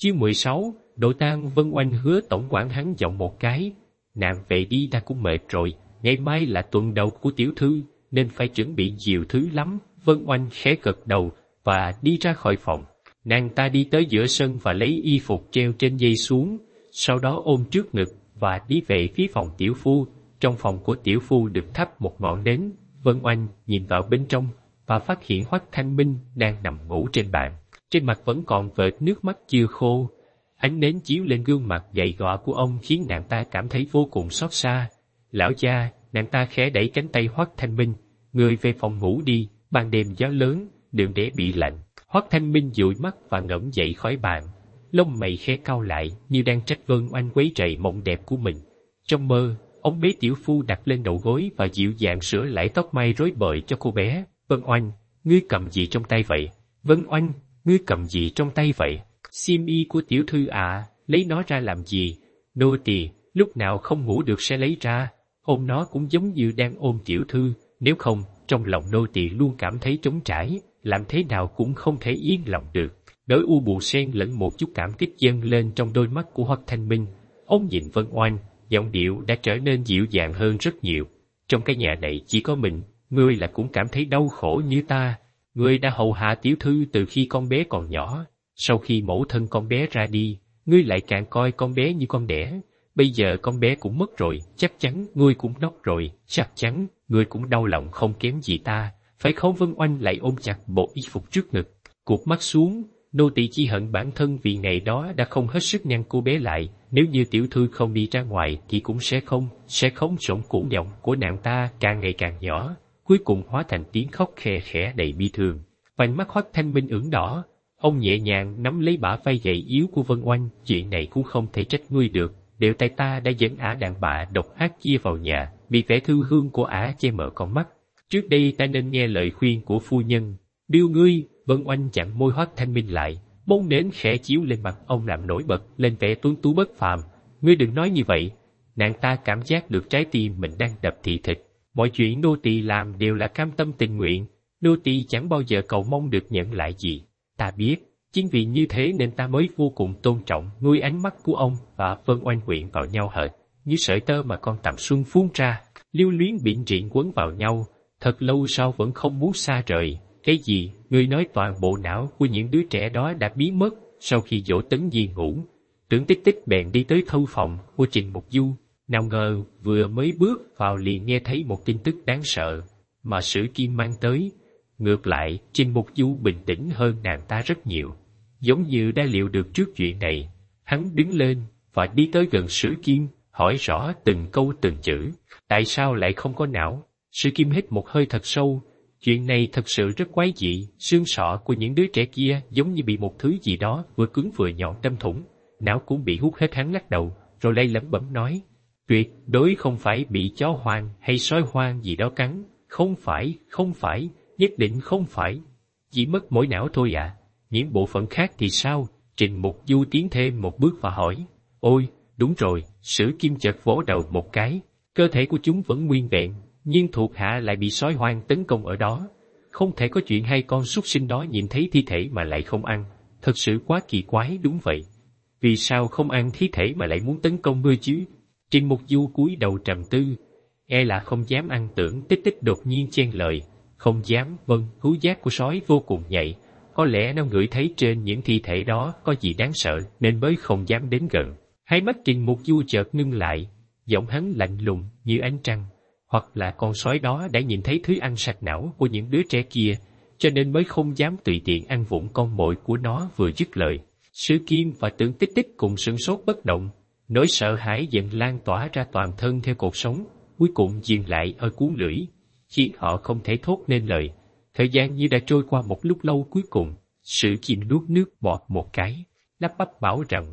Chương 16, Đỗ Tang. Vân Oanh hứa tổng quản hắn giọng một cái. Nàng về đi, ta cũng mệt rồi, ngày mai là tuần đầu của tiểu thư, nên phải chuẩn bị nhiều thứ lắm. Vân Oanh khẽ gật đầu và đi ra khỏi phòng. Nàng ta đi tới giữa sân và lấy y phục treo trên dây xuống, sau đó ôm trước ngực và đi về phía phòng tiểu phu. Trong phòng của tiểu phu được thắp một ngọn nến. Vân Oanh nhìn vào bên trong và phát hiện Hoắc Thanh Minh đang nằm ngủ trên bàn. Trên mặt vẫn còn vệt nước mắt chưa khô. Ánh nến chiếu lên gương mặt gầy gò của ông khiến nàng ta cảm thấy vô cùng xót xa. Lão gia, nàng ta khẽ đẩy cánh tay Hoắc Thanh Minh. Người về phòng ngủ đi, ban đêm gió lớn, đừng để bị lạnh. Hoắc Thanh Minh dụi mắt và ngẩng dậy khỏi bàn. Lông mày khẽ cau lại như đang trách Vân Oanh quấy rầy mộng đẹp của mình. Trong mơ, ông bế tiểu phu đặt lên đầu gối và dịu dàng sửa lại tóc mai rối bời cho cô bé. Vân Oanh, ngươi cầm gì trong tay vậy? Vân Oanh, ngươi cầm gì trong tay vậy? Xiêm y của tiểu thư à, lấy nó ra làm gì? Nô tỳ lúc nào không ngủ được sẽ lấy ra. Ôm nó cũng giống như đang ôm tiểu thư, nếu không, trong lòng nô tỳ luôn cảm thấy trống trải, làm thế nào cũng không thể yên lòng được. Nỗi u buồn xen lẫn một chút cảm kích dâng lên trong đôi mắt của Hoắc Thanh Minh. Ông nhìn Vân Oanh, giọng điệu đã trở nên dịu dàng hơn rất nhiều. Trong cái nhà này chỉ có mình, ngươi là cũng cảm thấy đau khổ như ta. Ngươi đã hầu hạ tiểu thư từ khi con bé còn nhỏ. Sau khi mẫu thân con bé ra đi, ngươi lại càng coi con bé như con đẻ. Bây giờ con bé cũng mất rồi, chắc chắn ngươi cũng nốc rồi, chắc chắn ngươi cũng đau lòng không kém gì ta. Phải không? Vân Oanh lại ôm chặt bộ y phục trước ngực, cụp mắt xuống. Nô tỳ chỉ hận bản thân vì ngày đó đã không hết sức ngăn cô bé lại. Nếu như tiểu thư không đi ra ngoài thì cũng sẽ không. Giọng cổ giọng của nàng ta càng ngày càng nhỏ, cuối cùng hóa thành tiếng khóc khe khẽ đầy bi thương. Vành mắt Hoắc Thanh Minh ửng đỏ. Ông nhẹ nhàng nắm lấy bả vai gầy yếu của Vân Oanh. Chuyện này cũng không thể trách ngươi được. Đều tại ta đã dẫn ả đàn bà độc ác kia vào nhà, bị vẻ thư hương của ả che mờ con mắt. Trước đây ta nên nghe lời khuyên của phu nhân. Điêu ngươi. Vân Oanh chặn môi Hoắc Thanh Minh lại. Bóng nến khẽ chiếu lên mặt ông làm nổi bật lên vẻ tuấn tú bất phàm. Ngươi đừng nói như vậy. Nàng ta cảm giác được trái tim mình đang đập thì thịch. Mọi chuyện nô tỳ làm đều là cam tâm tình nguyện. Nô tỳ chẳng bao giờ cầu mong được nhận lại gì. Ta biết, chính vì như thế nên ta mới vô cùng tôn trọng ngươi. Ánh mắt của ông và Vân Oanh quyện vào nhau hệt như sợi tơ mà con tằm xuân phun ra, lưu luyến biển triện quấn vào nhau. Thật lâu sau vẫn không muốn xa rời. Cái gì? Ngươi nói toàn bộ não của những đứa trẻ đó đã biến mất sau khi dỗ Tấn Di ngủ. Tưởng Tích Tích bèn đi tới thâu phòng của Trình Mục Du. Nào ngờ vừa mới bước vào liền nghe thấy một tin tức đáng sợ mà Sử Kim mang tới. Ngược lại, Trình Mục Du bình tĩnh hơn nàng ta rất nhiều, giống như đã liệu được trước chuyện này. Hắn đứng lên và đi tới gần Sử Kim, hỏi rõ từng câu từng chữ. Tại sao lại không có não? Sử Kim hít một hơi thật sâu. Chuyện này thật sự rất quái dị. Xương sọ của những đứa trẻ kia giống như bị một thứ gì đó vừa cứng vừa nhọn đâm thủng. Não cũng bị hút hết. Hắn lắc đầu, rồi lay lẩm bẩm nói: tuyệt đối không phải bị chó hoang hay sói hoang gì đó cắn. Không phải, nhất định không phải. Chỉ mất mỗi não thôi ạ. Những bộ phận khác thì sao? Trình Mục Du tiến thêm một bước và hỏi. Ôi, đúng rồi. Sử Kim chợt vỗ đầu một cái. Cơ thể của chúng vẫn nguyên vẹn, nhưng thuộc hạ lại bị sói hoang tấn công ở đó. Không thể có chuyện hay con súc sinh đó nhìn thấy thi thể mà lại không ăn. Thật sự quá kỳ quái. Đúng vậy. Vì sao không ăn thi thể mà lại muốn tấn công ngươi chứ? Trình Mục Du cúi đầu trầm tư. E là không dám ăn. Tưởng Tích Tích đột nhiên chen lời. Không dám? Vâng. Khứu giác của sói vô cùng nhạy. Có lẽ nó ngửi thấy trên những thi thể đó có gì đáng sợ nên mới không dám đến gần. Hai mắt Trình Mục Du chợt ngưng lại, giọng hắn lạnh lùng như ánh trăng. Hoặc là con sói đó đã nhìn thấy thứ ăn sạch não của những đứa trẻ kia, cho nên mới không dám tùy tiện ăn vụng con mồi của nó. Vừa dứt lời, Sử Kim và Tưởng Tích Tích cùng sửng sốt bất động. Nỗi sợ hãi dần lan tỏa ra toàn thân theo cột sống, cuối cùng dừng lại ở cuốn lưỡi, khi họ không thể thốt nên lời. Thời gian như đã trôi qua một lúc lâu. Cuối cùng, Sử Kim nuốt nước bọt một cái, lắp bắp bảo rằng: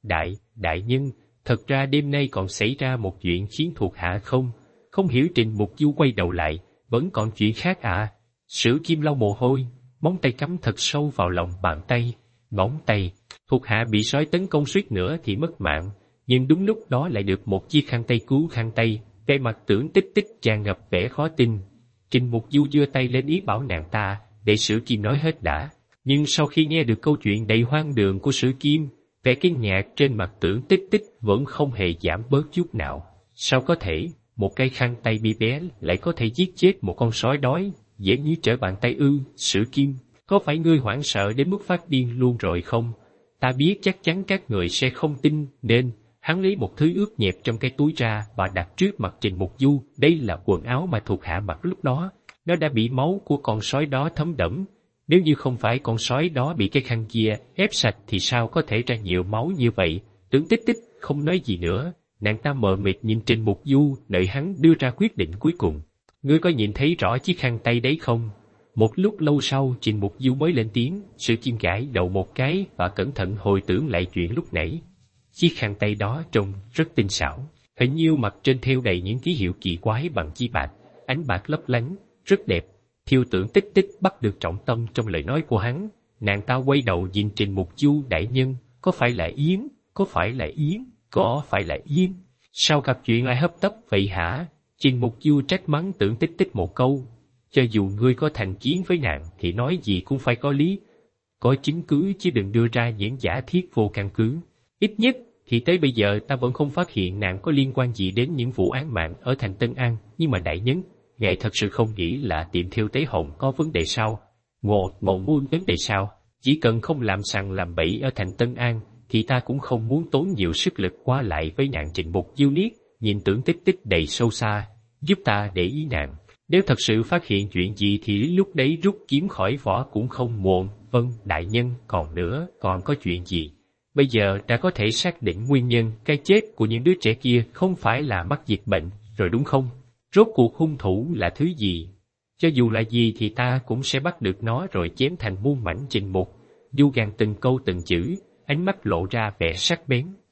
Đại nhân, thật ra đêm nay còn xảy ra một chuyện khiến thuộc hạ không hiểu. Trình Mục Du quay đầu lại. Vẫn còn chuyện khác à? Sử Kim lau mồ hôi, móng tay cắm thật sâu vào lòng bàn tay. Móng tay. Thuộc hạ bị sói tấn công suýt nữa thì mất mạng, nhưng đúng lúc đó lại được một chiếc khăn tay cứu khăn tay. Vẻ mặt Tưởng Tích Tích tràn ngập vẻ khó tin. Trình Mục Du giơ tay lên ý bảo nàng ta để Sử Kim nói hết đã. Nhưng sau khi nghe được câu chuyện đầy hoang đường của Sử Kim, Vẻ kinh ngạc trên mặt Tưởng Tích Tích vẫn không hề giảm bớt chút nào. Sao có thể, một cây khăn tay bi bé lại có thể giết chết một con sói đói, dễ như trở bàn tay ư? Sử Kim, có phải ngươi hoảng sợ đến mức phát điên luôn rồi không? Ta biết chắc chắn các người sẽ không tin, nên hắn lấy một thứ ướt nhẹp trong cái túi ra và đặt trước mặt Trình Mục Du. Đây là quần áo mà thuộc hạ mặc lúc đó. Nó đã bị máu của con sói đó thấm đẫm. Nếu như không phải con sói đó bị cái khăn kia ép sạch thì sao có thể ra nhiều máu như vậy? Tưởng Tích Tích không nói gì nữa. Nàng ta mờ mịt nhìn Trình Mục Du, đợi hắn đưa ra quyết định cuối cùng. Ngươi có nhìn thấy rõ chiếc khăn tay đấy không? Một lúc lâu sau, Trình Mục Du mới lên tiếng. Sử Kim gãi đầu một cái và cẩn thận hồi tưởng lại chuyện lúc nãy. Chiếc khăn tay đó trông rất tinh xảo, hình như mặt trên thêu đầy những ký hiệu kỳ quái bằng chi bạc, ánh bạc lấp lánh, rất đẹp. Thiêu Tưởng Tích Tích bắt được trọng tâm trong lời nói của hắn. Nàng ta quay đầu nhìn Trình Mục Du. Đại nhân, có phải là Yến? Có phải là Yến? Có phải là Yến? Sao gặp chuyện lại hấp tấp vậy hả? Trình Mục Du trách mắng Tưởng Tích Tích một câu. Cho dù ngươi có thành kiến với nàng thì nói gì cũng phải có lý. Có chứng cứ chứ đừng đưa ra những giả thiết vô căn cứ. Ít nhất thì tới bây giờ ta vẫn không phát hiện nàng có liên quan gì đến những vụ án mạng ở thành Tân An. Nhưng mà đại nhân, ngài thật sự không nghĩ là tiệm thêu Tế Hồng có vấn đề sao? Ngộ muôn vấn đề sao? Chỉ cần không làm sằng làm bậy ở thành Tân An thì ta cũng không muốn tốn nhiều sức lực qua lại với nàng. Trình Mục Du liếc nhìn Tưởng Tích Tích đầy sâu xa. Giúp ta để ý nàng. Nếu thật sự phát hiện chuyện gì thì lúc đấy rút kiếm khỏi vỏ cũng không muộn. Vâng, đại nhân, còn nữa, còn có chuyện gì? Bây giờ đã có thể xác định nguyên nhân cái chết của những đứa trẻ kia không phải là mắc dịch bệnh, rồi đúng không? Rốt cuộc hung thủ là thứ gì? Cho dù là gì thì ta cũng sẽ bắt được nó rồi chém thành muôn mảnh. Trình Mục Du gàn từng câu từng chữ, ánh mắt lộ ra vẻ sắc bén.